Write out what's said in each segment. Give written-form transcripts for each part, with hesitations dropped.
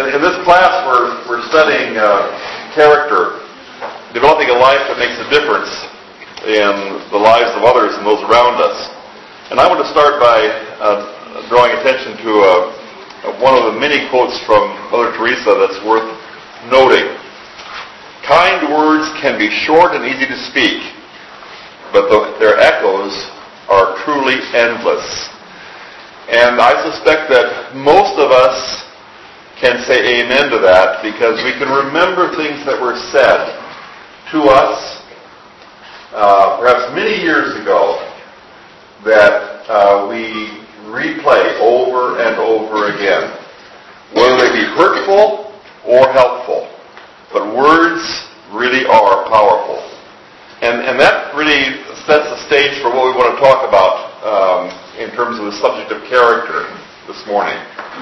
In this class, we're studying character, developing a life that makes a difference in the lives of others and those around us. And I want to start by drawing attention to one of the many quotes from Mother Teresa that's worth noting. Kind words can be short and easy to speak, but their echoes are truly endless. And I suspect that most of us can say amen to that, because we can remember things that were said to us perhaps many years ago that we replay over and over again, whether they be hurtful or helpful. But words really are powerful. And that really sets the stage for what we want to talk about in terms of the subject of character this morning.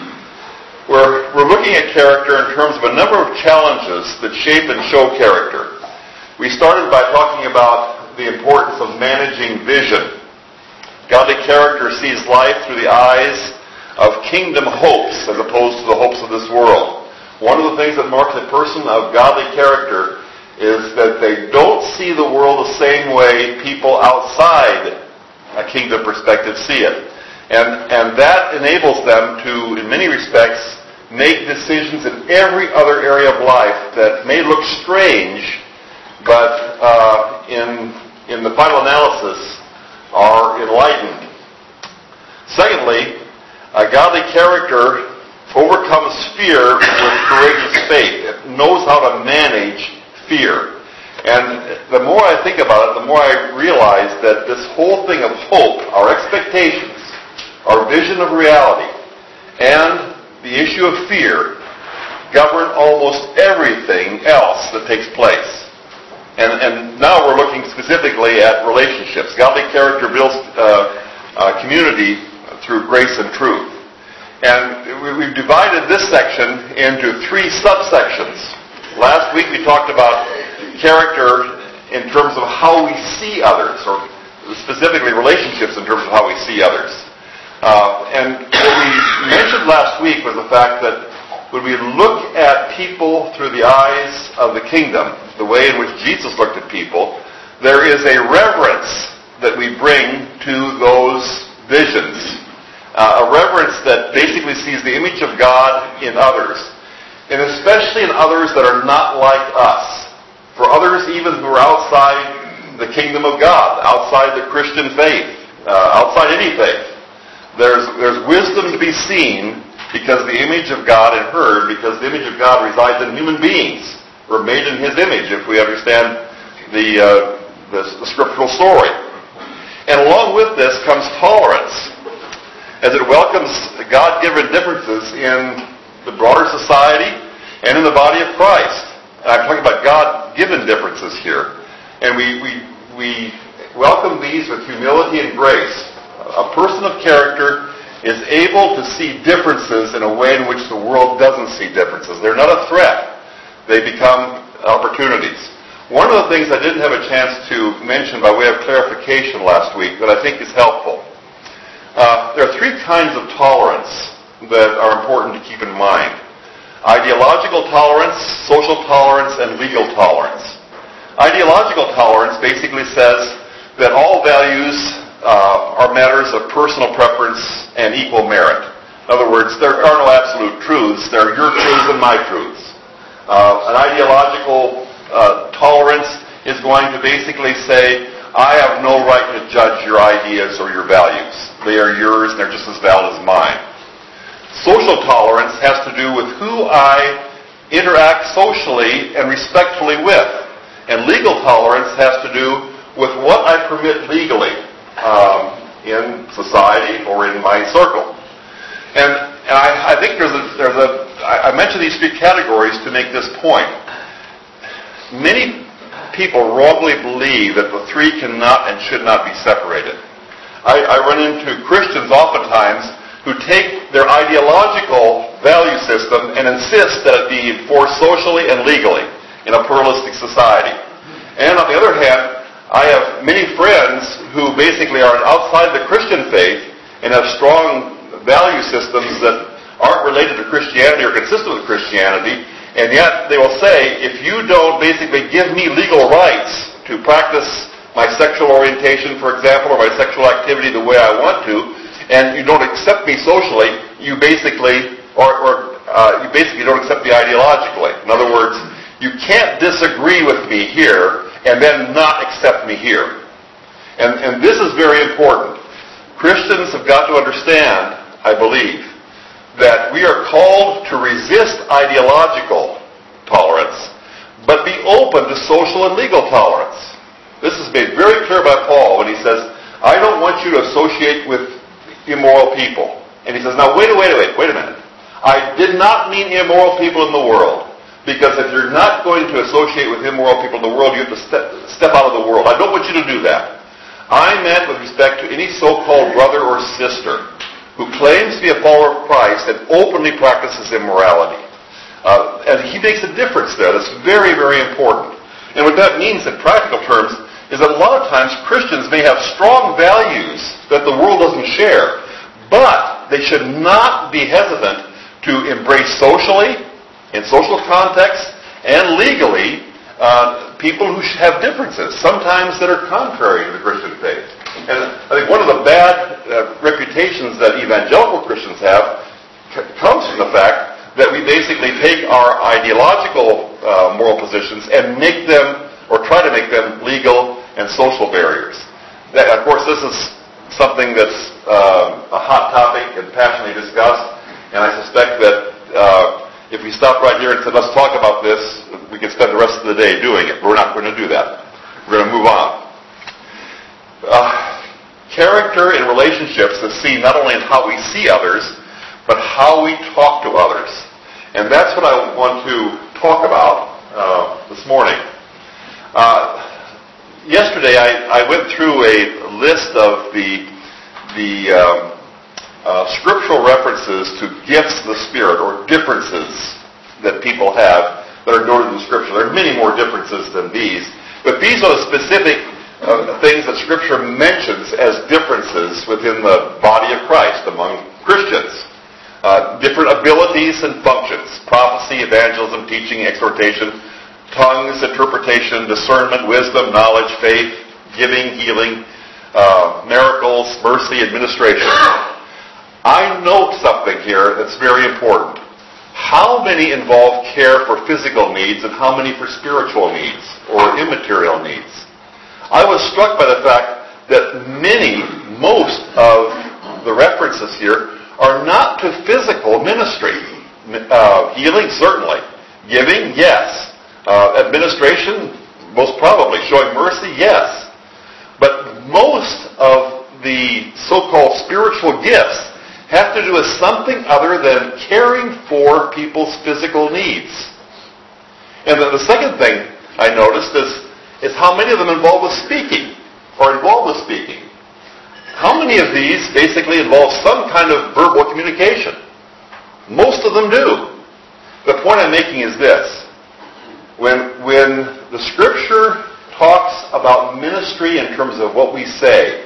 We're looking at character in terms of a number of challenges that shape and show character. We started by talking about the importance of managing vision. Godly character sees life through the eyes of kingdom hopes as opposed to the hopes of this world. One of the things that marks a person of godly character is that they don't see the world the same way people outside a kingdom perspective see it. And that enables them to, in many respects, make decisions in every other area of life that may look strange, but in the final analysis are enlightened. Secondly, a godly character overcomes fear with courageous faith. It knows how to manage fear. And the more I think about it, the more I realize that this whole thing of hope, our expectations, our vision of reality, and the issue of fear govern almost everything else that takes place. And now we're looking specifically at relationships. Godly character builds community through grace and truth. And we've divided this section into 3 subsections. Last week we talked about character in terms of how we see others, or specifically relationships in terms of how we see others. And what we mentioned last week was the fact that when we look at people through the eyes of the kingdom, the way in which Jesus looked at people, there is a reverence that we bring to those visions. A reverence that basically sees the image of God in others, and especially in others that are not like us. For others even who are outside the kingdom of God, outside the Christian faith, outside any faith. There's wisdom to be seen because the image of God and heard, because the image of God resides in human beings. We're made in His image if we understand the scriptural story. And along with this comes tolerance, as it welcomes God-given differences in the broader society and in the body of Christ. I'm talking about God-given differences here. And we welcome these with humility and grace. A person of character is able to see differences in a way in which the world doesn't see differences. They're not a threat. They become opportunities. One of the things I didn't have a chance to mention by way of clarification last week that I think is helpful. There are 3 kinds of tolerance that are important to keep in mind. Ideological tolerance, social tolerance, and legal tolerance. Ideological tolerance basically says that all values are matters of personal preference and equal merit. In other words, there are no absolute truths. There are your truths and my truths. An ideological tolerance is going to basically say, I have no right to judge your ideas or your values. They are yours and they're just as valid as mine. Social tolerance has to do with who I interact socially and respectfully with. And legal tolerance has to do with what I permit legally in society or in my circle. And I think I mention these 3 categories to make this point. Many people wrongly believe that the 3 cannot and should not be separated. I run into Christians oftentimes who take their ideological value system and insist that it be enforced socially and legally in a pluralistic society. And on the other hand, I have many friends who basically are outside the Christian faith and have strong value systems that aren't related to Christian Christianity or consistent with Christianity, and yet they will say, if you don't basically give me legal rights to practice my sexual orientation, for example, or my sexual activity the way I want to, and you don't accept me socially, you basically don't accept me ideologically. In other words, you can't disagree with me here and then not accept me here. And this is very important. Christians have got to understand, I believe, that we are called to resist ideological tolerance, but be open to social and legal tolerance. This is made very clear by Paul when he says, I don't want you to associate with immoral people. And he says, now wait a minute. I did not mean immoral people in the world. Because if you're not going to associate with immoral people in the world, you have to step out of the world. I don't want you to do that. I meant with respect to any so-called brother or sister who claims to be a follower of Christ and openly practices immorality. And he makes a difference there. That's very, very important. And what that means in practical terms is that a lot of times Christians may have strong values that the world doesn't share, but they should not be hesitant to embrace socially, in social context, and legally, people who have differences, sometimes that are contrary to the Christian faith. And I think one of the bad reputations that evangelical Christians have comes from the fact that we basically take our ideological moral positions and make them, or try to make them, legal and social barriers. Of course, this is something that's a hot topic and passionately discussed, and I suspect that if we stop right here and said, let's talk about this, we could spend the rest of the day doing it. We're not going to do that. We're going to move on. Character in relationships is seen not only in how we see others, but how we talk to others. And that's what I want to talk about this morning. Yesterday, I went through a list of the scriptural references to gifts of the Spirit, or differences that people have that are noted in the Scripture. There are many more differences than these, but these are the specific things that Scripture mentions as differences within the body of Christ among Christians. Different abilities and functions: prophecy, evangelism, teaching, exhortation, tongues, interpretation, discernment, wisdom, knowledge, faith, giving, healing, miracles, mercy, administration. I note something here that's very important. How many involve care for physical needs and how many for spiritual needs or immaterial needs? I was struck by the fact that most of the references here are not to physical ministry. Healing, certainly. Giving, yes. Administration, most probably. Showing mercy, yes. But most of the so-called spiritual gifts have to do with something other than caring for people's physical needs. And the second thing I noticed is how many of them involve with speaking, or involved with speaking. How many of these basically involve some kind of verbal communication? Most of them do. The point I'm making is this. When the Scripture talks about ministry in terms of what we say,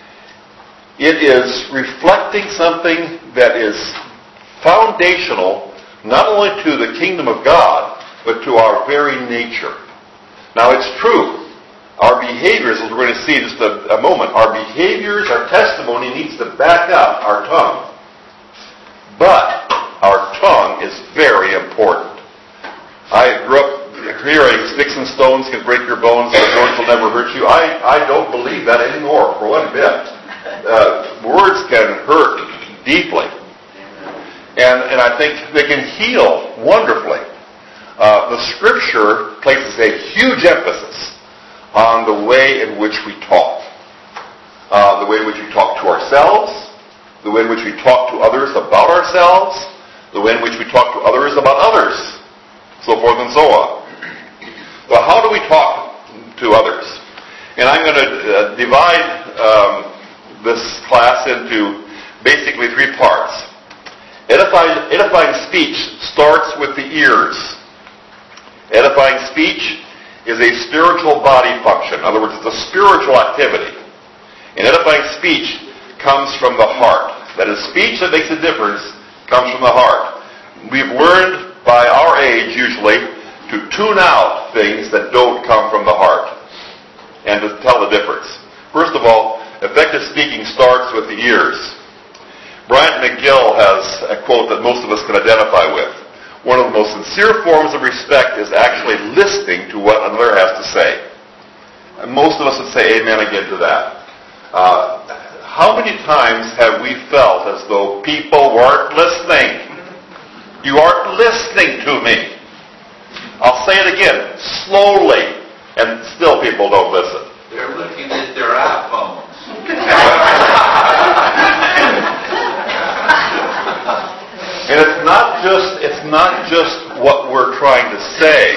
it is reflecting something that is foundational not only to the kingdom of God, but to our very nature. Now, it's true. Our behaviors, as we're going to see in just a moment, our behaviors, our testimony needs to back up our tongue. But our tongue is very important. I grew up hearing sticks and stones can break your bones, but words will never hurt you. I don't believe that anymore for one bit. Words can hurt deeply. And I think they can heal wonderfully. The Scripture places a huge emphasis on the way in which we talk. The way in which we talk to ourselves, the way in which we talk to others about ourselves, the way in which we talk to others about others, so forth and so on. Well, how do we talk to others? And I'm going to divide this class into basically three parts. Edifying speech starts with the ears. Edifying speech is a spiritual body function. In other words, it's a spiritual activity. And edifying speech comes from the heart. That is, speech that makes a difference comes from the heart. we've learned by our age usually to tune out things that don't come from the heart and to tell the difference. First of all, effective speaking starts with the ears. Bryant McGill has a quote that most of us can identify with. One of the most sincere forms of respect is actually listening to what another has to say. And most of us would say amen again to that. How many times have we felt as though people weren't listening? You aren't listening to me. I'll say it again, slowly, and still people don't listen. They're looking at their iPhones. And it's not just what we're trying to say.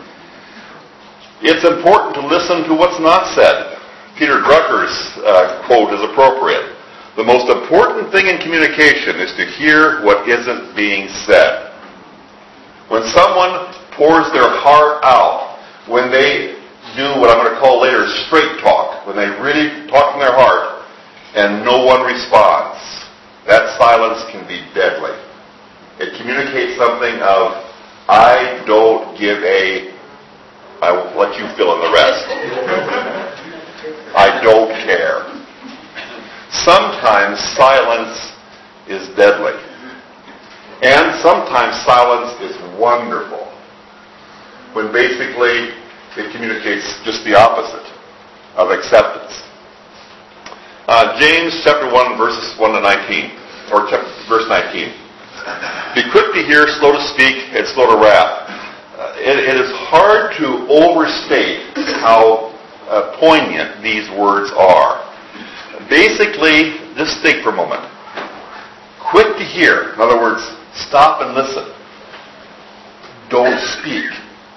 It's important to listen to what's not said. Peter Drucker's quote is appropriate. The most important thing in communication is to hear what isn't being said. When someone pours their heart out, when they do what I'm going to call later straight talk, when they really talk from their heart and no one responds, that silence can be deadly. It communicates something of, I don't give a, I will let you fill in the rest. I don't care. Sometimes silence is deadly. And sometimes silence is wonderful. When basically it communicates just the opposite of acceptance. James chapter 1 verses 1 to 19, or verse 19. Be quick to hear, slow to speak, and slow to wrath. It is hard to overstate how poignant these words are. Basically, just think for a moment. Quick to hear, in other words, stop and listen. Don't speak.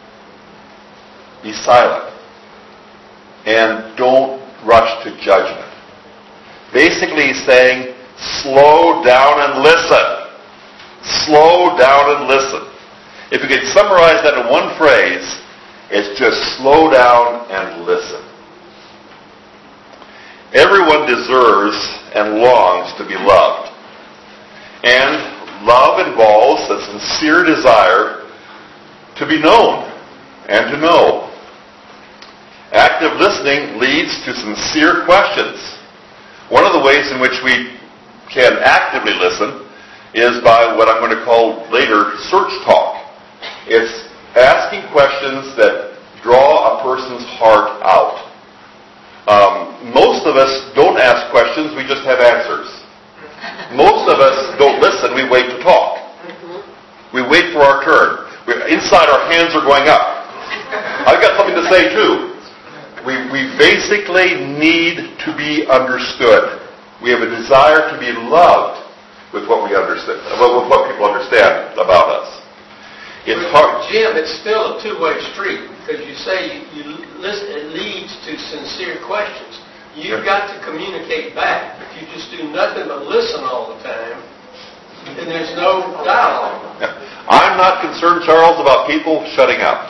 Be silent. And don't rush to judgment. Basically, he's saying, slow down and listen. Slow down and listen. If you could summarize that in one phrase, it's just slow down and listen. Everyone deserves and longs to be loved. And love involves a sincere desire to be known and to know. Active listening leads to sincere questions. One of the ways in which we can actively listen is by what I'm going to call later search talk. It's asking questions that draw a person's heart out. Most of us don't ask questions, we just have answers. Most of us don't listen, we wait to talk. We wait for our turn. Inside our hands are going up. I've got something to say too. We basically need to be understood. We have a desire to be loved with what we understand, with what people understand about us. It's hard. Jim, it's still a two-way street because you say you listen, it leads to sincere questions. You've got to communicate back. If you just do nothing but listen all the time, then there's no dialogue. I'm not concerned, Charles, about people shutting up.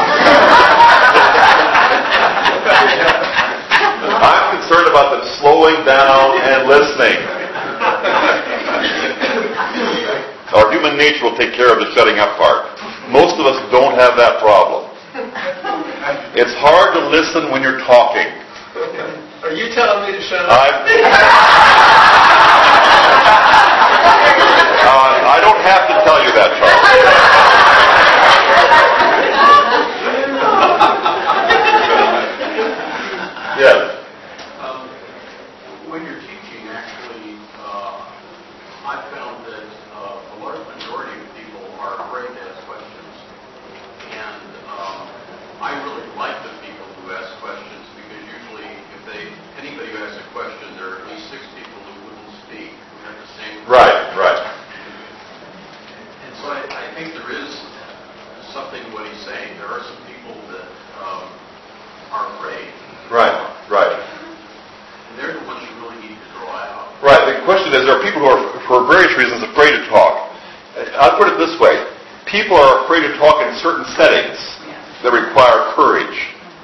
I'm concerned about them slowing down and listening. Our human nature will take care of the shutting up part. Most of us don't have that problem. It's hard to listen when you're talking. Are you telling me to shut up? I don't have to tell you that, Charles. Yes. When you're teaching, actually, I found that a large majority of people are afraid to ask questions. And I really like the people who ask questions because usually if anybody who asks a question, there are at least 6 people who wouldn't speak, who have the same question. Right. And so I think there is something to what he's saying. There are some people that are afraid. Right. And they're the ones you really need to draw out. Right. The question is, there are people who are, for various reasons, afraid to talk. I'll put it this way. People are afraid to talk in certain settings that require courage.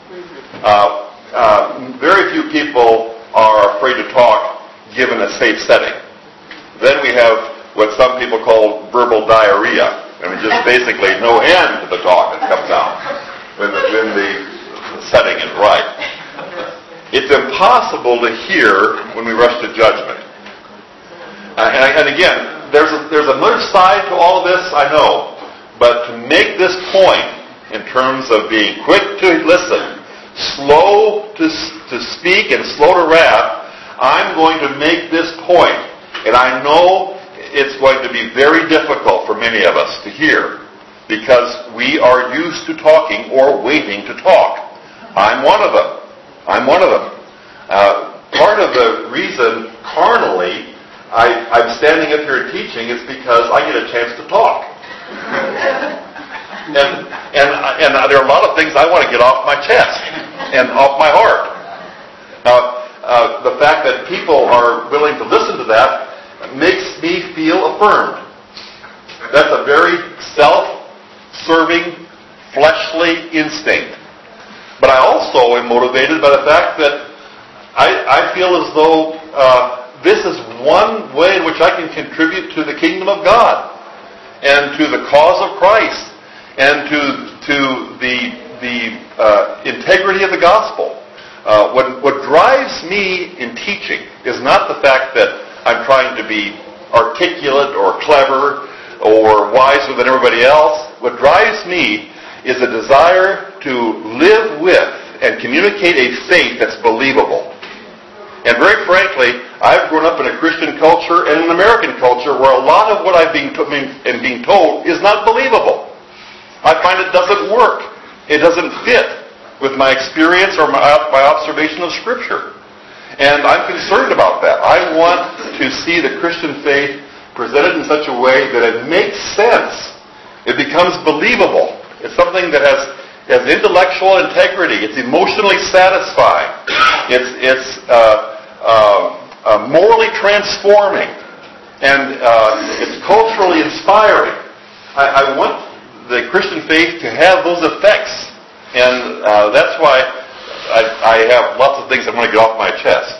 Very few people are afraid to talk given a safe setting. Then we have what some people call verbal diarrhea. I mean, just basically no end to the talk that comes out when the setting is right. It's impossible to hear when we rush to judgment. And again, there's another side to all this, I know. But to make this point in terms of being quick to listen, slow to speak, and slow to wrath, I'm going to make this point. And I know it's going to be very difficult for many of us to hear because we are used to talking or waiting to talk. I'm one of them. Part of the reason carnally I'm standing up here teaching is because I get a chance to talk. And there are a lot of things I want to get off my chest and off my heart. The fact that people are willing to listen to that makes me feel affirmed. That's a very self-serving, fleshly instinct. But I also am motivated by the fact that I feel as though this is one way in which I can contribute to the kingdom of God and to the cause of Christ and to the integrity of the gospel. What drives me in teaching is not the fact that I'm trying to be articulate or clever or wiser than everybody else. What drives me is a desire to live with and communicate a faith that's believable. And very frankly, I've grown up in a Christian culture and an American culture where a lot of what I'm being told is not believable. I find it doesn't work. It doesn't fit with my experience or my observation of Scripture. And I'm concerned about that. I want to see the Christian faith presented in such a way that it makes sense. It becomes believable. It's something that has intellectual integrity. It's emotionally satisfying. It's morally transforming. And it's culturally inspiring. I want the Christian faith to have those effects. And that's why I have lots of things I want to get off my chest.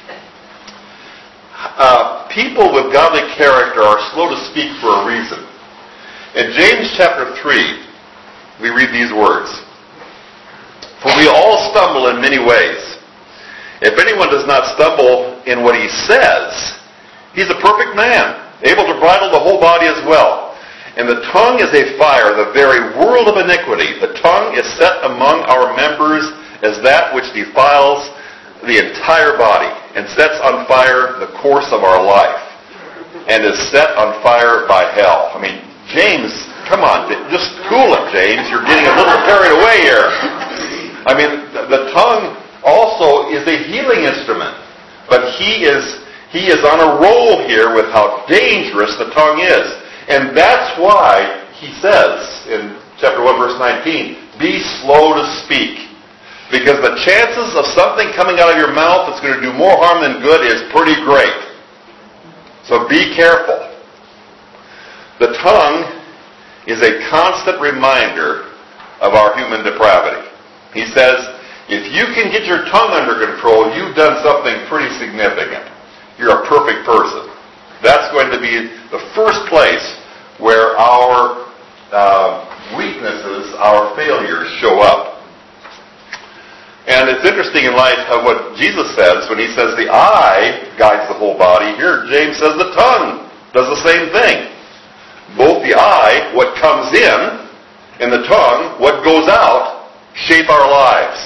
People with godly character are slow to speak for a reason. In James chapter 3, we read these words. For we all stumble in many ways. If anyone does not stumble in what he says, he's a perfect man, able to bridle the whole body as well. And the tongue is a fire, the very world of iniquity. The tongue is set among our members as that which defiles the entire body and sets on fire the course of our life and is set on fire by hell. I mean, James, come on, just cool it, James. You're getting a little carried away here. I mean, the tongue also is a healing instrument, but he is on a roll here with how dangerous the tongue is. And that's why he says in chapter 1, verse 19, be slow to speak. Because the chances of something coming out of your mouth that's going to do more harm than good is pretty great. So be careful. The tongue is a constant reminder of our human depravity. He says, if you can get your tongue under control, you've done something pretty significant. You're a perfect person. That's going to be the first place where our weaknesses, our failures show up. And it's interesting in light of what Jesus says when he says the eye guides the whole body. Here James says the tongue does the same thing. Both the eye, what comes in, and the tongue, what goes out, shape our lives.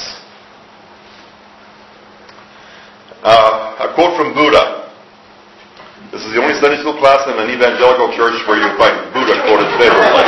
A quote from Buddha. This is the only Sunday school class in an evangelical church where you can find Buddha quoted favorably.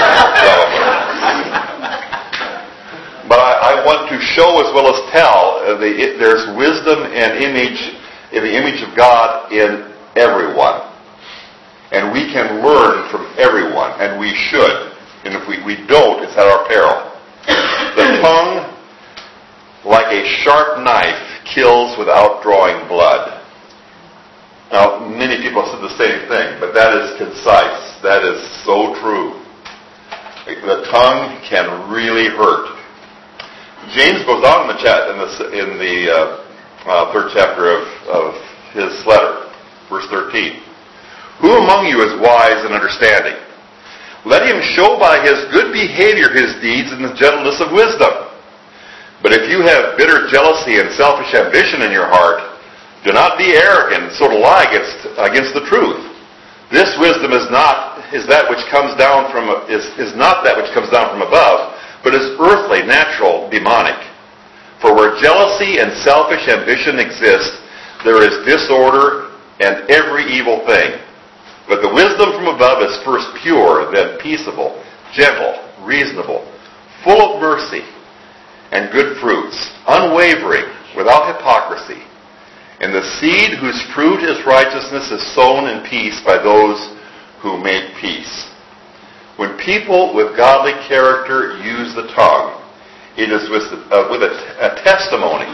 But I want to show as well as tell there's wisdom and image in the image of God in everyone. And we can learn from everyone, and we should. And if we don't, it's at our peril. The tongue, like a sharp knife, kills without drawing blood. Now, many people have said the same thing, but that is concise. That is so true. The tongue can really hurt. James goes on in the third chapter of his letter, verse 13. Who among you is wise and understanding? Let him show by his good behavior his deeds in the gentleness of wisdom. But if you have bitter jealousy and selfish ambition in your heart, do not be arrogant, so to lie against the truth. This wisdom is not that which comes down from above, but is earthly, natural, demonic. For where jealousy and selfish ambition exist, there is disorder and every evil thing. But the wisdom from above is first pure, then peaceable, gentle, reasonable, full of mercy and good fruits, unwavering, without hypocrisy. And the seed whose fruit is righteousness is sown in peace by those who make peace. When people with godly character use the tongue, it is with a testimony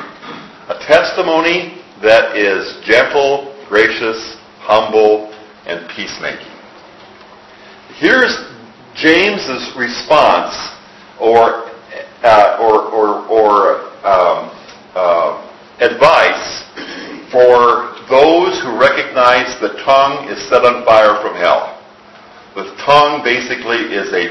that is gentle, gracious, humble, and peacemaking. Here's James's response or advice for those who recognize the tongue is set on fire from hell. The tongue basically is a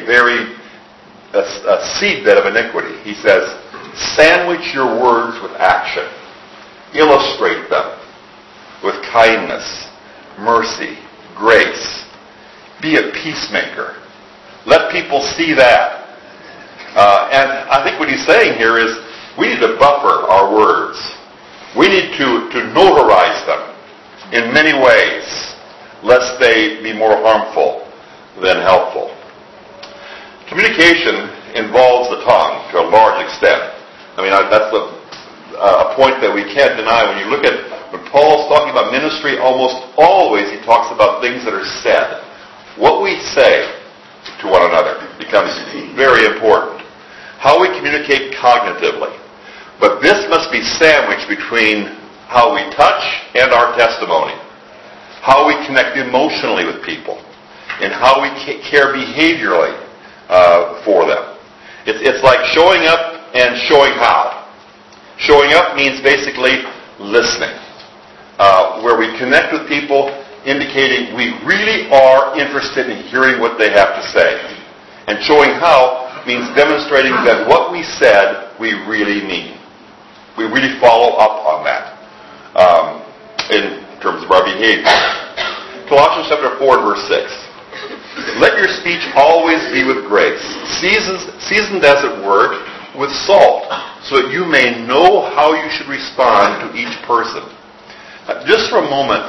seedbed of iniquity. He says, sandwich your words with action. Illustrate them with kindness, mercy, grace. Be a peacemaker. Let people see that. And I think what he's saying here is we need to buffer our words. We need to notarize them in many ways, lest they be more harmful than helpful. Communication involves the tongue to a large extent. I mean, that's a point that we can't deny. When you look at when Paul's talking about ministry, almost always he talks about things that are said. What we say to one another becomes very important. How we communicate cognitively. But this must be sandwiched between how we touch and our testimony. How we connect emotionally with people. And how we care behaviorally for them. It's like showing up and showing how. Showing up means basically listening. Where we connect with people, indicating we really are interested in hearing what they have to say. And showing how means demonstrating that what we said, we really mean. We really follow up on that in terms of our behavior. Colossians chapter 4, verse 6. Let your speech always be with grace, seasoned as it were with salt, so that you may know how you should respond to each person. Just for a moment,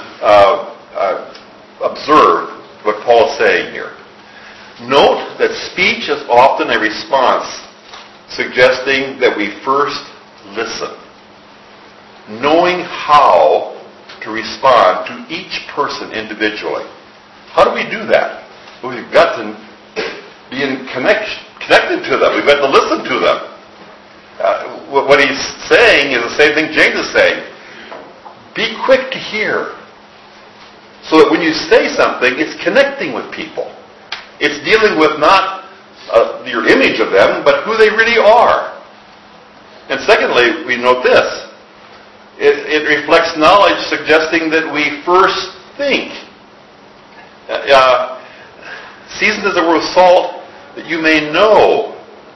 observe what Paul is saying here. Note that speech is often a response suggesting that we first listen, knowing how to respond to each person individually. How do we do that? Well, we've got to be connected to them. We've got to listen to them. What he's saying is the same thing James is saying. Be quick to hear. So that when you say something, it's connecting with people. It's dealing with not your image of them, but who they really are. And secondly, we note this. It reflects knowledge suggesting that we first think. Seasoned as it were with salt, that you may know,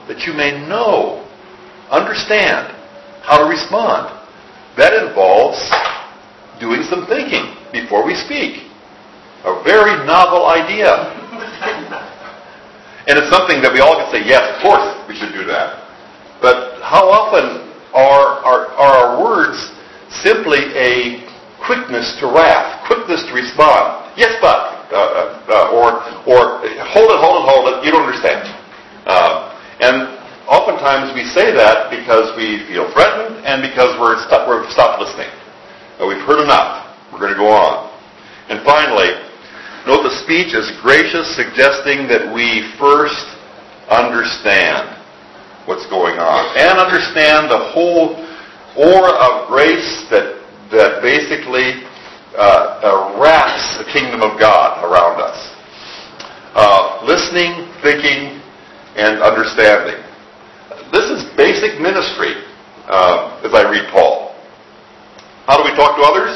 understand how to respond. That involves doing some thinking before we speak. A very novel idea. And it's something that we all can say, yes, of course we should do that. But how often are our words simply a quickness to wrath, quickness to respond? Yes, but, or hold it, you don't understand. And oftentimes we say that because we feel threatened and because we've stopped listening. We've heard enough. We're going to go on. And finally, note the speech is gracious, suggesting that we first understand what's going on and understand the whole aura of grace that basically wraps the kingdom of God around us. Listening, thinking, and understanding. This is basic ministry as I read Paul. How do we talk to others?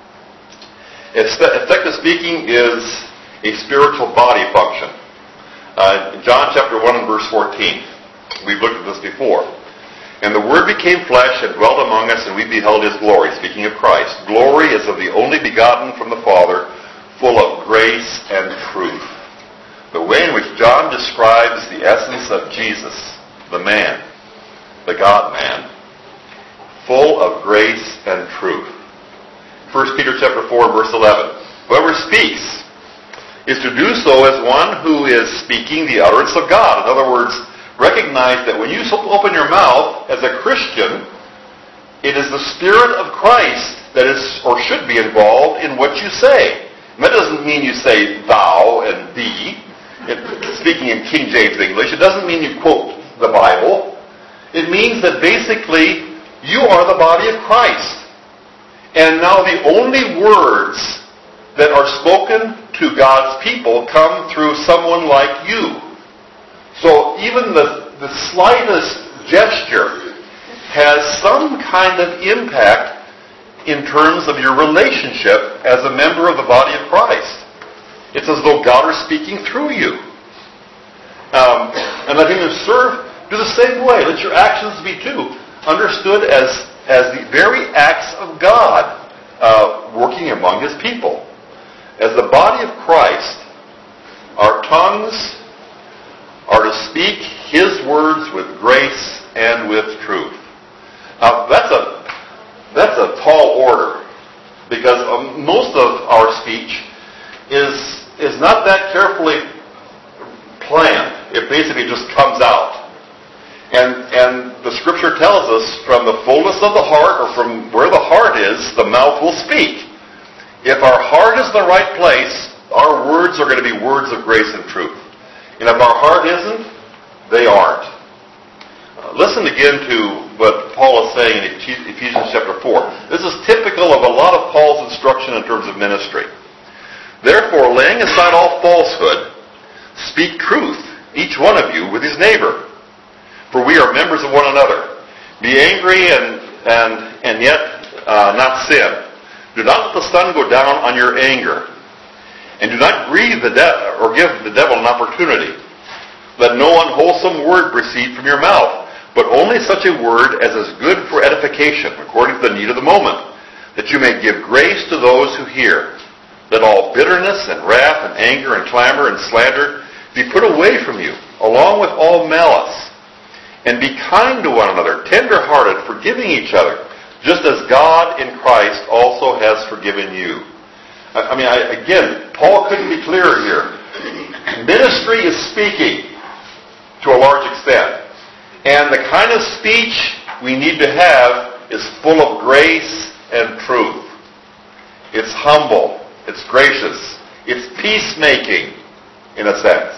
Effective speaking is a spiritual body function. John chapter 1 and verse 14. We've looked at this before. And the Word became flesh and dwelt among us, and we beheld His glory. Speaking of Christ. Glory is of the only begotten from the Father, full of grace and truth. The way in which John describes the essence of Jesus, the man, the God-man, full of grace and truth. 1 Peter chapter 4, verse 11. Whoever speaks is to do so as one who is speaking the utterance of God. In other words, recognize that when you open your mouth as a Christian, it is the Spirit of Christ that is or should be involved in what you say. And that doesn't mean you say thou and thee, speaking in King James English. It doesn't mean you quote the Bible. It means that basically you are the body of Christ. And now the only words that are spoken to God's people come through someone like you. So even the slightest gesture has some kind of impact in terms of your relationship as a member of the body of Christ. It's as though God is speaking through you. And I think do the same way. Let your actions be too understood as the very acts of God working among His people. As the body of Christ, our tongues are to speak His words with grace and with truth. Now, that's a tall order, because most of our speech is not that carefully planned. It basically just comes out. And the Scripture tells us from the fullness of the heart, or from where the heart is, the mouth will speak. If our heart is in the right place, our words are going to be words of grace and truth. And if our heart isn't, they aren't. Listen again to what Paul is saying in Ephesians chapter 4. This is typical of a lot of Paul's instruction in terms of ministry. Therefore, laying aside all falsehood, speak truth, each one of you, with his neighbor. For we are members of one another. Be angry and yet not sin. Do not let the sun go down on your anger. And do not grieve the devil, or give the devil an opportunity. Let no unwholesome word proceed from your mouth, but only such a word as is good for edification, according to the need of the moment, that you may give grace to those who hear. Let all bitterness and wrath and anger and clamor and slander be put away from you, along with all malice. And be kind to one another, tender-hearted, forgiving each other, just as God in Christ also has forgiven you. Again, Paul couldn't be clearer here. Ministry is speaking to a large extent. And the kind of speech we need to have is full of grace and truth. It's humble. It's gracious. It's peacemaking, in a sense.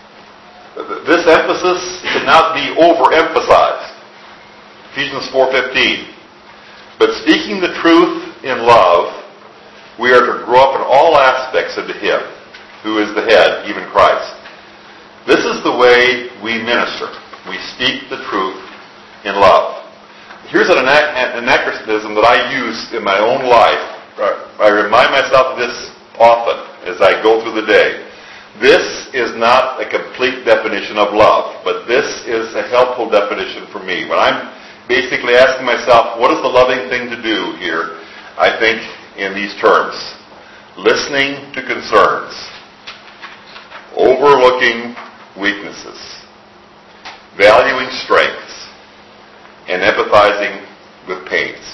This emphasis cannot be overemphasized. Ephesians 4:15. But speaking the truth in love, we are to grow up in all aspects into Him, who is the head, even Christ. This is the way we minister. We speak the truth in love. Here's an anachronism that I use in my own life. I remind myself of this often as I go through the day. This is not a complete definition of love, but this is a helpful definition for me. When I'm basically asking myself, what is the loving thing to do here? I think in these terms. Listening to concerns. Overlooking weaknesses. Valuing strengths. And empathizing with pains.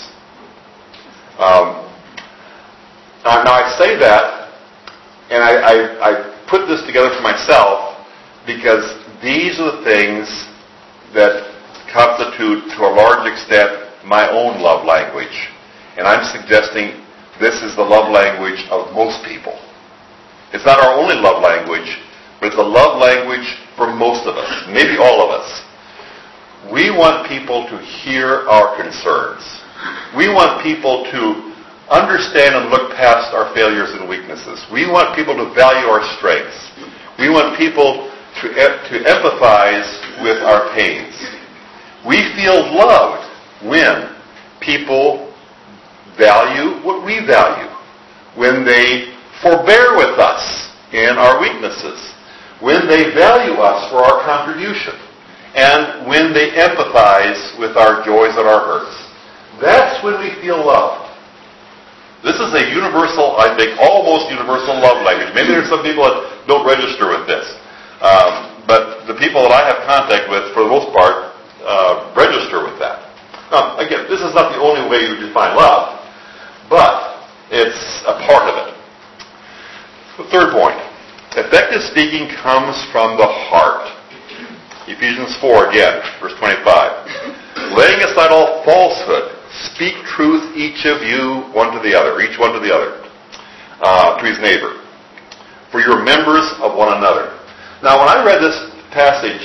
Now I say that, and I put this together for myself because these are the things that constitute, to a large extent, my own love language. And I'm suggesting this is the love language of most people. It's not our only love language, but it's a love language for most of us, maybe all of us. We want people to hear our concerns. We want people to understand and look past our failures and weaknesses. We want people to value our strengths. We want people to empathize with our pains. We feel loved when people value what we value, when they forbear with us in our weaknesses, when they value us for our contribution, and when they empathize with our joys and our hurts. That's when we feel loved. This is a universal, I think, almost universal love language. Maybe there's some people that don't register with this. But the people that I have contact with, for the most part, register with that. Now, again, this is not the only way you define love, but it's a part of it. The third point. Effective speaking comes from the heart. Ephesians 4 again, verse 25. Laying aside all falsehood, speak truth each of you one to the other, each one to the other, to his neighbor. For you're members of one another. Now, when I read this passage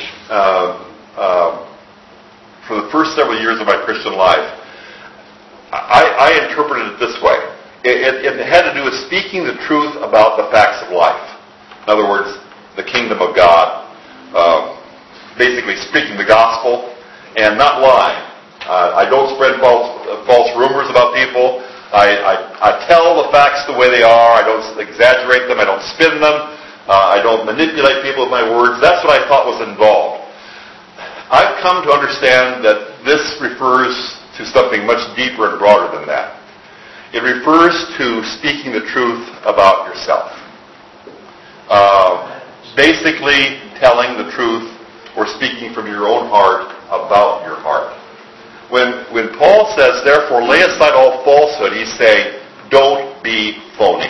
for the first several years of my Christian life, I interpreted it this way. It had to do with speaking the truth about the facts of life. In other words, the kingdom of God. Basically speaking the gospel and not lying. I don't spread false rumors about people. I tell the facts the way they are. I don't exaggerate them. I don't spin them. I don't manipulate people with my words. That's what I thought was involved. I've come to understand that this refers to something much deeper and broader than that. It refers to speaking the truth about yourself. Basically telling the truth or speaking from your own heart about your heart. When Paul says, therefore, lay aside all falsehood, he's saying, don't be phony.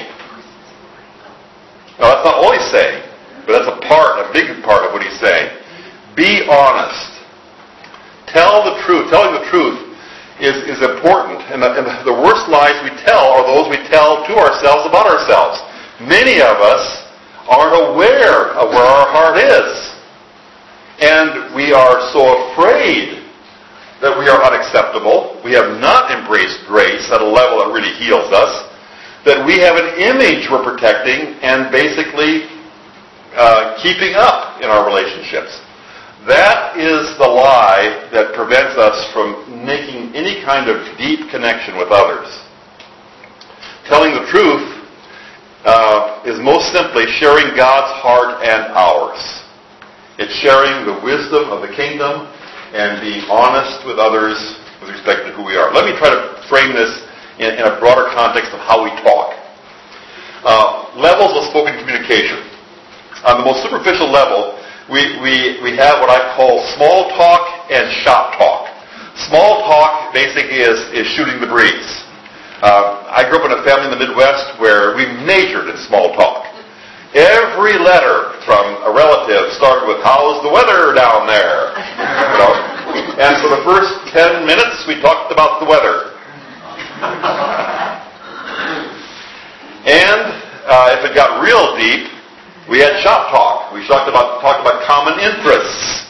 Now, that's not all he's saying, but that's a big part of what he's saying. Be honest. Tell the truth. Telling the truth is important. And the worst lies we tell are those we tell to ourselves about ourselves. Many of us aren't aware of where our heart is. And we are so afraid that we are unacceptable. We have not embraced grace at a level that really heals us. That we have an image we're protecting and basically keeping up in our relationships. That is the lie that prevents us from making any kind of deep connection with others. Telling the truth is most simply sharing God's heart and ours. It's sharing the wisdom of the kingdom and being honest with others with respect to who we are. Let me try to frame this in a broader context of how we talk. Levels of spoken communication. On the most superficial level, we have what I call small talk and shop talk. Small talk basically is shooting the breeze. I grew up in a family in the Midwest where we majored in small talk. Every letter from a relative started with, how's the weather down there? You know? And for the first 10 minutes, we talked about the weather. And if it got real deep, we had shop talk. We talked about common interests.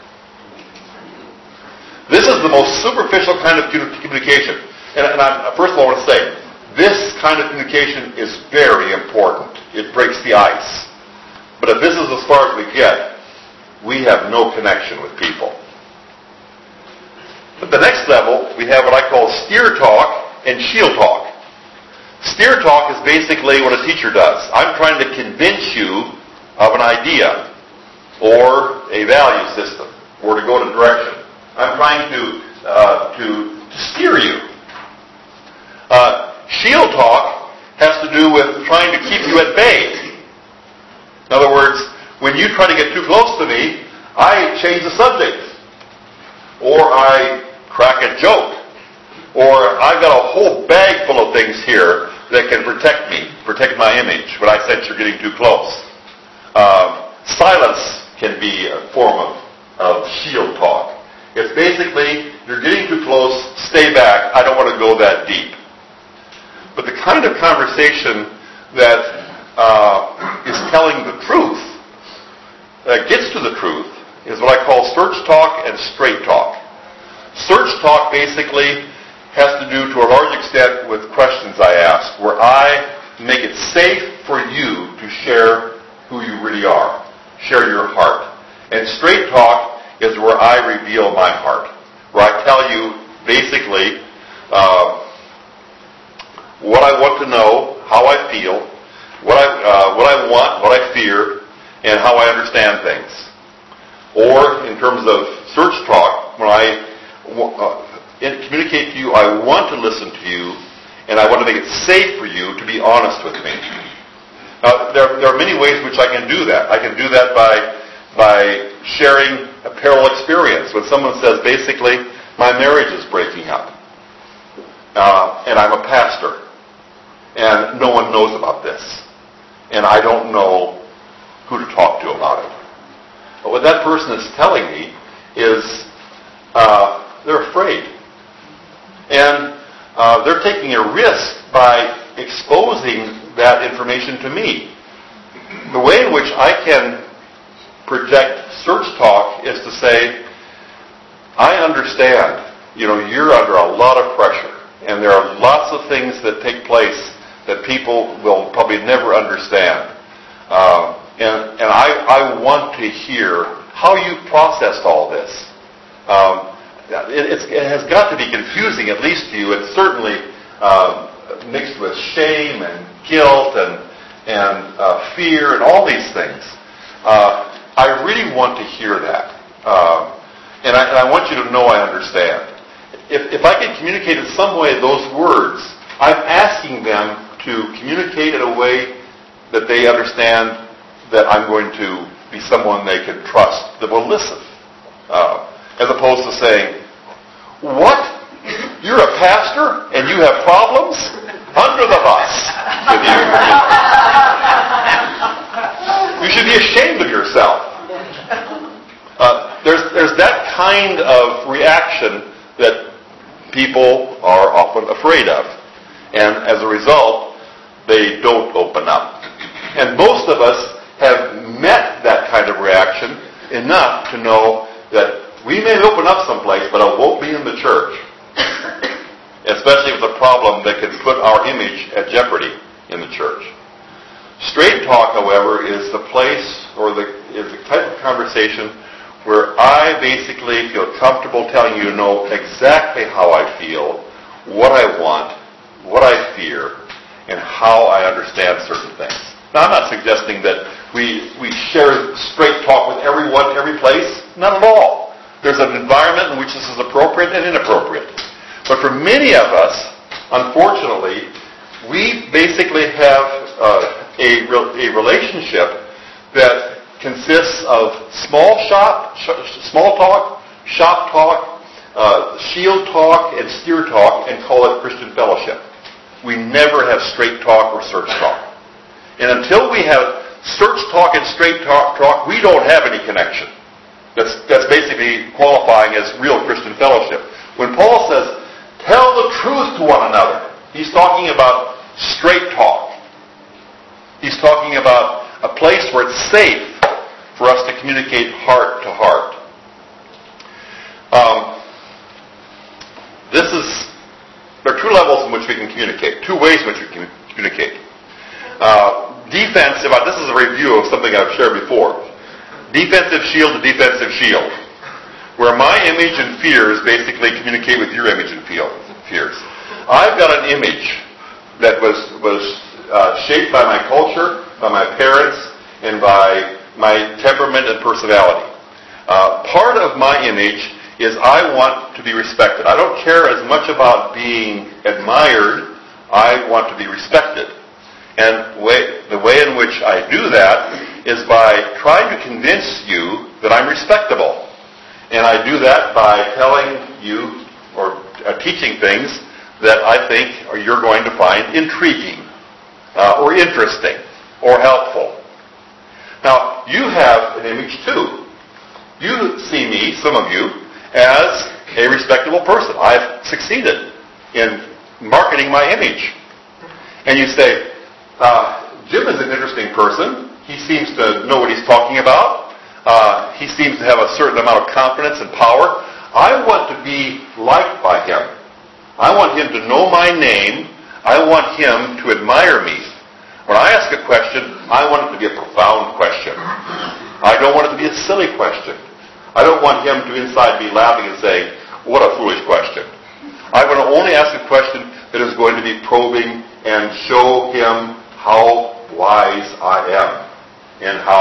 This is the most superficial kind of communication. And first of all, I want to say, this kind of communication is very important. It breaks the ice. But if this is as far as we get, we have no connection with people. At the next level, we have what I call steer talk and shield talk. Steer talk is basically what a teacher does. I'm trying to convince you of an idea or a value system or to go in a direction. I'm trying to steer you. Shield talk has to do with trying to keep you at bay. In other words, when you try to get too close to me, I change the subject. Or I crack a joke. Or I've got a whole bag full of things here that can protect me, protect my image when I sense you're getting too close. Silence can be a form of shield talk. It's basically, you're getting too close, stay back, I don't want to go that deep. But the kind of conversation that is telling the truth, that gets to the truth, is what I call search talk and straight talk. Search talk basically has to do, to a large extent, with questions I ask, where I make it safe for you to share who you really are, share your heart. And straight talk is where I reveal my heart, where I tell you, basically, what I want to know, how I feel, what I want, what I fear, and how I understand things. Or in terms of search talk, when I communicate to you, I want to listen to you, and I want to make it safe for you to be honest with me. Now, there are many ways in which I can do that. I can do that by sharing a parallel experience. When someone says, basically, my marriage is breaking up, and I'm a pastor, and no one knows about this, and I don't know who to talk to about it. But what that person is telling me is they're afraid. And they're taking a risk by exposing that information to me. The way in which I can project search talk is to say, I understand, you're under a lot of pressure, and there are lots of things that take place that people will probably never understand. And I want to hear how you processed all this. It has got to be confusing, at least to you. It's certainly mixed with shame and guilt and fear and all these things. I really want to hear that. And I want you to know I understand. If I can communicate in some way those words, I'm asking them to communicate in a way that they understand that I'm going to be someone they can trust, that will listen. As opposed to saying, what? You're a pastor and you have problems? Under the bus with you. You should be ashamed of yourself. There's that kind of reaction that people are often afraid of. And as a result, they don't open up. And most of us have met that kind of reaction enough to know that we may open up someplace, but it won't be in the church. Especially if it's a problem that could put our image at jeopardy in the church. Straight talk, however, is the place or is the type of conversation where I basically feel comfortable telling you to know exactly how I feel, what I want, what I fear, and how I understand certain things. Now, I'm not suggesting that we share straight talk with everyone, every place. Not at all. There's an environment in which this is appropriate and inappropriate. But for many of us, unfortunately, we basically have a relationship that consists of small talk, shop talk, shield talk, and steer talk, and call it Christian fellowship. We never have straight talk or search talk. And until we have search talk and straight talk, we don't have any connection. That's basically qualifying as real Christian fellowship. When Paul says, tell the truth to one another, he's talking about straight talk. He's talking about a place where it's safe for us to communicate heart to heart. There are two levels in which we can communicate, two ways in which we can communicate. Defensive, this is a review of something I've shared before. Defensive shield to defensive shield, where my image and fears basically communicate with your image and fears. I've got an image that was shaped by my culture, by my parents, and by my temperament and personality. Part of my image is I want to be respected. I don't care as much about being admired. I want to be respected. And the way in which I do that is by trying to convince you that I'm respectable. And I do that by telling you or teaching things that I think you're going to find intriguing or interesting or helpful. Now, you have an image too. You see me, some of you, as a respectable person. I've succeeded in marketing my image. And you say, Jim is an interesting person. He seems to know what he's talking about. He seems to have a certain amount of confidence and power. I want to be liked by him. I want him to know my name. I want him to admire me. When I ask a question, I want it to be a profound question. I don't want it to be a silly question. I don't want him to inside be laughing and saying, what a foolish question. I want to only ask a question that is going to be probing and show him how wise I am and how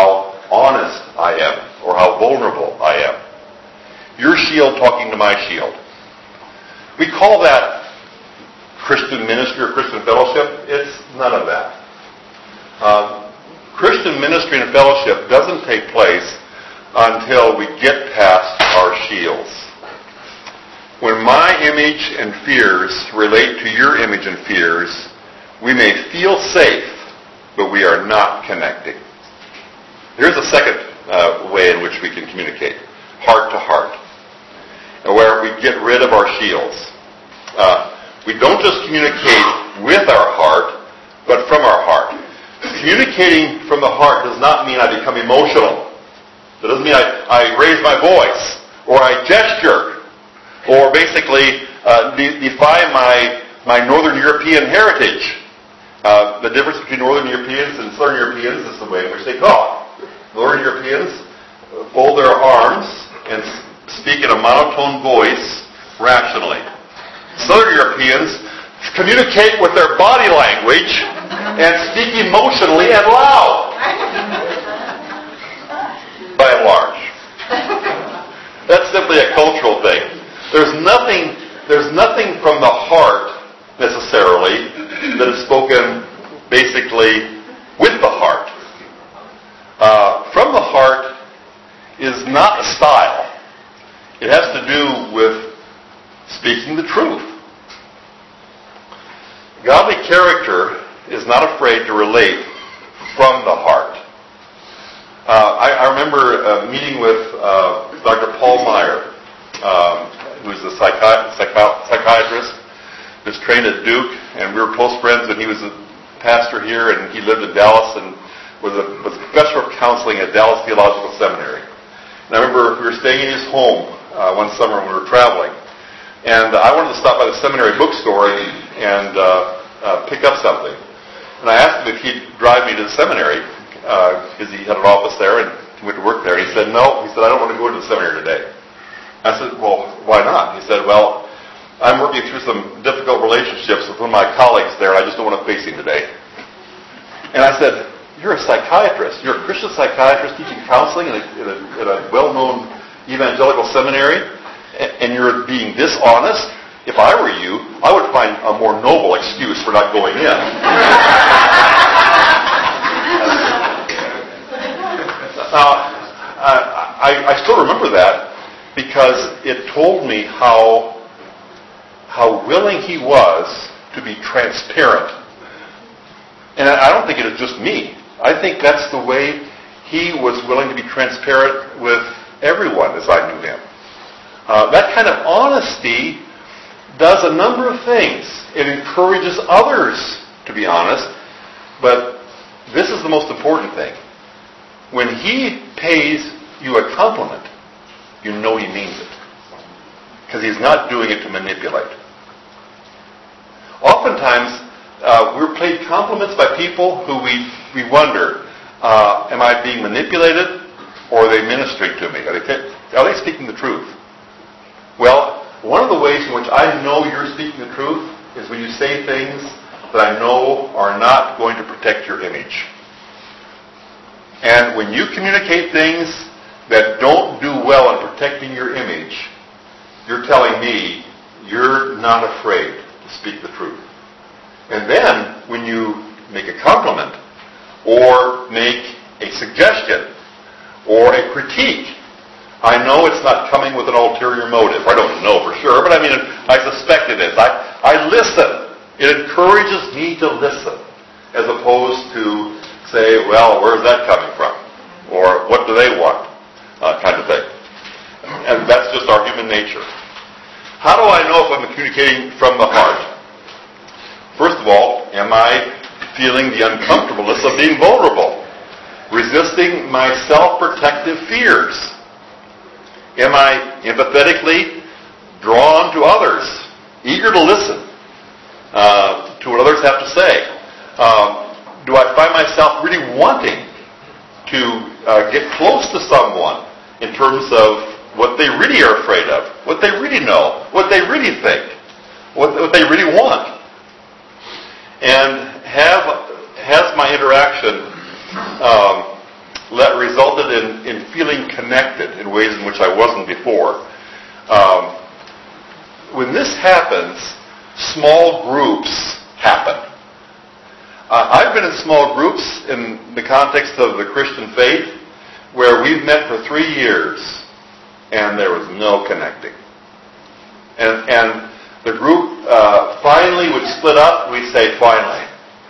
honest I am or how vulnerable I am. Your shield talking to my shield. We call that Christian ministry or Christian fellowship. It's none of that. Christian ministry and fellowship doesn't take place until we get past our shields. When my image and fears relate to your image and fears, we may feel safe, but we are not connecting. Here's a second way in which we can communicate, heart to heart, where we get rid of our shields. We don't just communicate with our heart, but from our heart. Communicating from the heart does not mean I become emotional. It doesn't mean I raise my voice, or I gesture, or basically defy my Northern European heritage. The difference between Northern Europeans and Southern Europeans is the way in which they talk. Northern Europeans fold their arms and speak in a monotone voice rationally. Southern Europeans communicate with their body language and speak emotionally and loud. By and large. That's simply a cultural thing. There's nothing from the heart necessarily that is spoken basically with the heart. From the heart is not a style. It has to do with speaking the truth. Godly character is not afraid to relate from the heart. I remember meeting with Dr. Paul Meyer, who's a psychiatrist, who's trained at Duke, and we were close friends when he was a pastor here, and he lived in Dallas and was a professor of counseling at Dallas Theological Seminary. And I remember we were staying in his home one summer when we were traveling, and I wanted to stop by the seminary bookstore and pick up something. And I asked him if he'd drive me to the seminary, because he had an office there and he went to work there. And he said, no. He said, I don't want to go to the seminary today. I said, well, why not? He said, well, I'm working through some difficult relationships with one of my colleagues there. I just don't want to face him today. And I said, you're a psychiatrist. You're a Christian psychiatrist teaching counseling in a well-known evangelical seminary, and you're being dishonest? If I were you, I would find a more noble excuse for not going in. I still remember that because it told me how willing he was to be transparent. And I don't think it is just me. I think that's the way he was willing to be transparent with everyone as I knew him. That kind of honesty does a number of things. It encourages others to be honest, but this is the most important thing. When he pays you a compliment, you know he means it. Because he's not doing it to manipulate. Oftentimes, we're paid compliments by people who we wonder, am I being manipulated or are they ministering to me? Are they speaking the truth? Well, one of the ways in which I know you're speaking the truth is when you say things that I know are not going to protect your image. And when you communicate things that don't do well in protecting your image, you're telling me you're not afraid to speak the truth. And then, when you make a compliment, or make a suggestion, or a critique, I know it's not coming with an ulterior motive. I don't know for sure, but I suspect it is. I listen. It encourages me to listen, as opposed to say, well, where's that coming from? Or what do they want? Kind of thing. And that's just our human nature. How do I know if I'm communicating from the heart? First of all, am I feeling the uncomfortableness of being vulnerable? Resisting my self-protective fears? Am I empathetically drawn to others? Eager to listen to what others have to say? Do I find myself really wanting to get close to someone in terms of what they really are afraid of, what they really know, what they really think, what they really want? And has my interaction resulted in feeling connected in ways in which I wasn't before. When this happens, small groups happen. I've been in small groups in the context of the Christian faith where we've met for 3 years and there was no connecting. And the group finally would split up. We'd say, finally.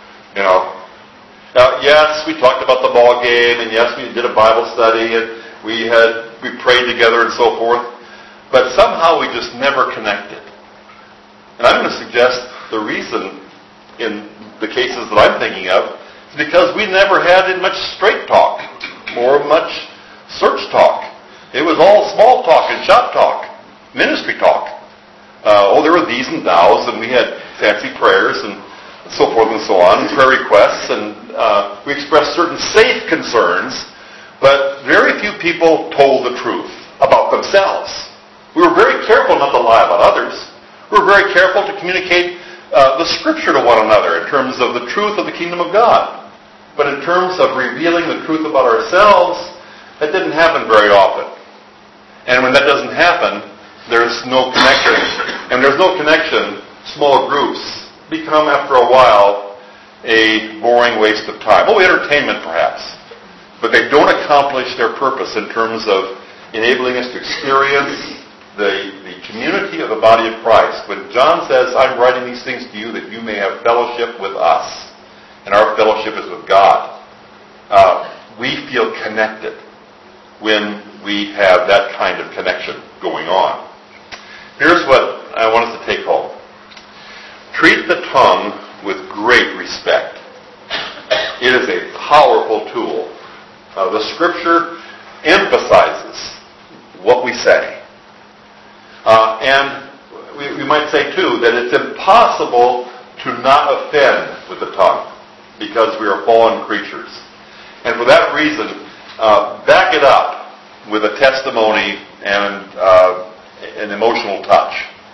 Yes, we talked about the ball game, and yes, we did a Bible study, and we prayed together and so forth. But somehow we just never connected. And I'm going to suggest the reason in the cases that I'm thinking of is because we never had much straight talk or much search talk. It was all small talk and shop talk, ministry talk. There were these and thous, and we had fancy prayers and so forth and so on, and prayer requests, and we expressed certain safe concerns, but very few people told the truth about themselves. We were very careful not to lie about others. We were very careful to communicate the Scripture to one another in terms of the truth of the kingdom of God. But in terms of revealing the truth about ourselves, that didn't happen very often. And when that doesn't happen, there's no connection. And there's no connection, small groups become, after a while, a boring waste of time. Entertainment perhaps. But they don't accomplish their purpose in terms of enabling us to experience the community of the body of Christ. When John says, I'm writing these things to you that you may have fellowship with us, and our fellowship is with God, we feel connected when we have that kind of connection going on. Here's what I want us to take home. Treat the tongue with great respect. It is a powerful tool. The Scripture emphasizes what we say. And we might say, too, that it's impossible to not offend with the tongue because we are fallen creatures. And for that reason, back it up with a testimony and an emotional touch.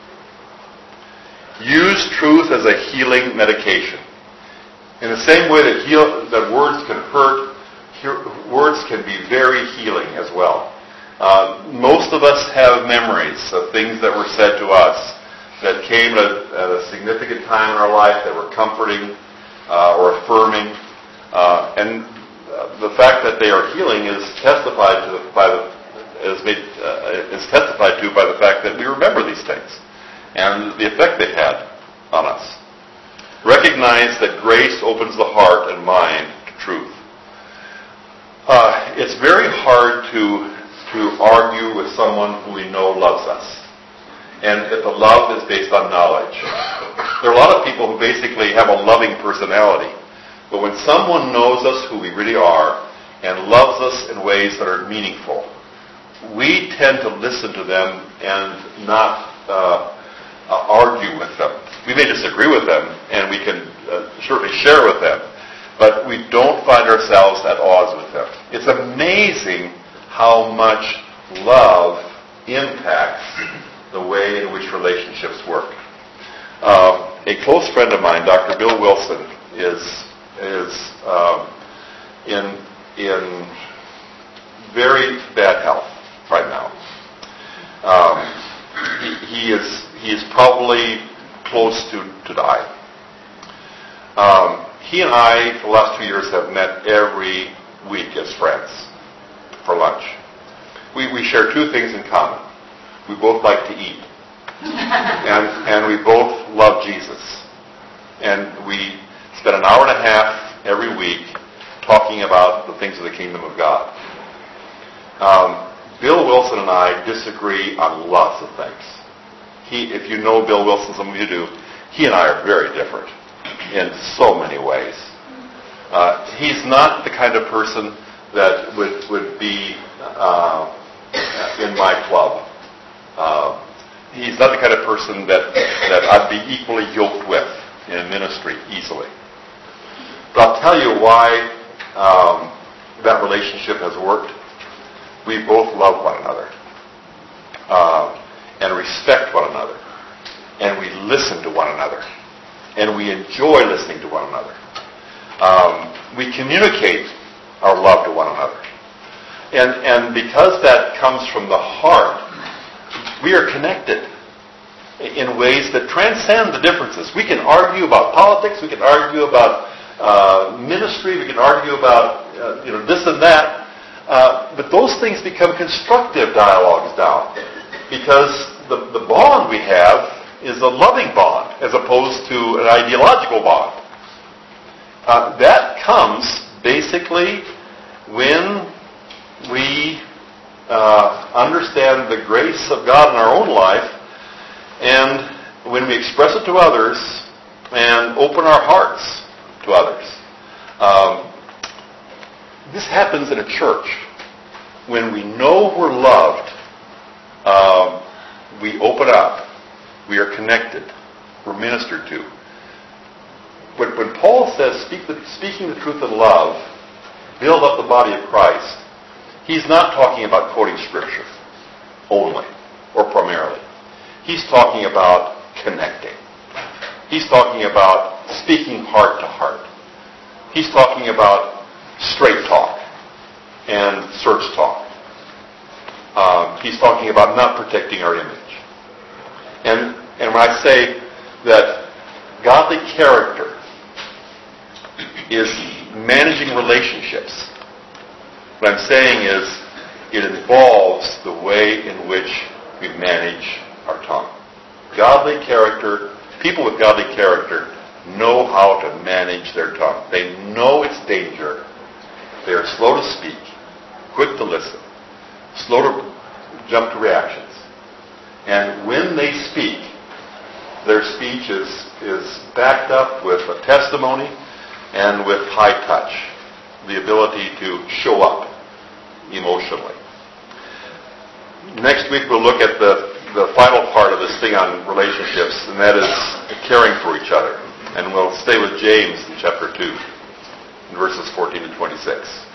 Use truth as a healing medication. In the same way that words can hurt, words can be very healing as well. Most of us have memories of things that were said to us that came at a significant time in our life that were comforting or affirming. And the fact that they are healing is testified to by the fact that we remember these things and the effect they had on us. Recognize that grace opens the heart and mind to truth. It's very hard to argue with someone who we know loves us, and if the love is based on knowledge. There are a lot of people who basically have a loving personality, but when someone knows us who we really are and loves us in ways that are meaningful, we tend to listen to them and not argue with them. We may disagree with them, and we can certainly share with them, but we don't find ourselves at odds with them. It's amazing how much love impacts the way in which relationships work. A close friend of mine, Dr. Bill Wilson, is in very bad health right now. He is probably close to die. He and I, for the last 2 years, have met every week as friends for lunch. We share two things in common. We both like to eat. and we both love Jesus. And we spend an hour and a half every week talking about the things of the kingdom of God. Bill Wilson and I disagree on lots of things. If you know Bill Wilson, some of you do, he and I are very different in so many ways. He's not the kind of person that would be in my club. He's not the kind of person that I'd be equally yoked with in ministry easily. But I'll tell you why that relationship has worked. We both love one another and respect one another, and we listen to one another, and we enjoy listening to one another. We communicate our love to one another. And because that comes from the heart, we are connected in ways that transcend the differences. We can argue about politics, we can argue about ministry, we can argue about this and that, but those things become constructive dialogues now, because the bond we have is a loving bond as opposed to an ideological bond. That comes basically when we understand the grace of God in our own life, and when we express it to others and open our hearts to others. This happens in a church. When we know we're loved, we open up. We are connected. We're ministered to. When Paul says, speaking the truth in love, build up the body of Christ, he's not talking about quoting Scripture only or primarily. He's talking about connecting. He's talking about speaking heart to heart. He's talking about straight talk and search talk. He's talking about not protecting our image. And when I say that godly character is managing relationships, what I'm saying is it involves the way in which we manage our tongue. Godly character, people with godly character know how to manage their tongue. They know its danger. They are slow to speak, quick to listen, slow to jump to reactions. And when they speak, their speech is backed up with a testimony and with high touch, the ability to show up emotionally. Next week we'll look at the final part of this thing on relationships, and that is caring for each other. And we'll stay with James in chapter 2, in verses 14 to 26.